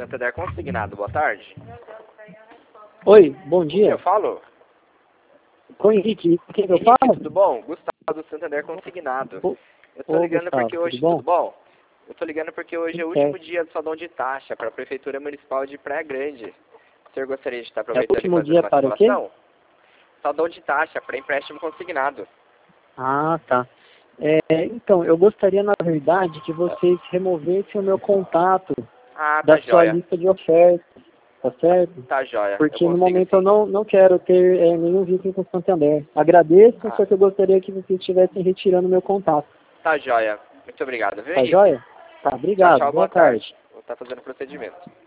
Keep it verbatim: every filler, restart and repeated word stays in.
Santander Consignado, boa tarde. Oi, bom dia. Eu falo? Com o Henrique, com quem eu Henrique, falo? tudo bom? Gustavo do Santander Consignado. Ô, Eu tô ô, ligando Gustavo, porque hoje, tudo bom? tudo bom? Eu tô ligando porque hoje é o Tudo último certo. dia do salão de taxa para a Prefeitura Municipal de Praia Grande. O senhor gostaria de estar É o aproveitando e último fazendo dia uma para o quê? simulação? Salão de taxa para empréstimo consignado. Ah, tá. É, então, eu gostaria, na verdade, que vocês removessem o meu contato Ah, tá da sua joia. lista de ofertas, tá certo? Tá joia. Eu Porque no consigo momento eu sim. não, não quero ter é, nenhum vínculo com o Santander. Agradeço, Ah, só que eu gostaria que vocês estivessem retirando o meu contato. tá joia. Muito obrigado, viu, Tá Henrique? joia? Tá, Tchau, obrigado. tchau, Boa boa tarde. tarde. Vou estar fazendo o procedimento.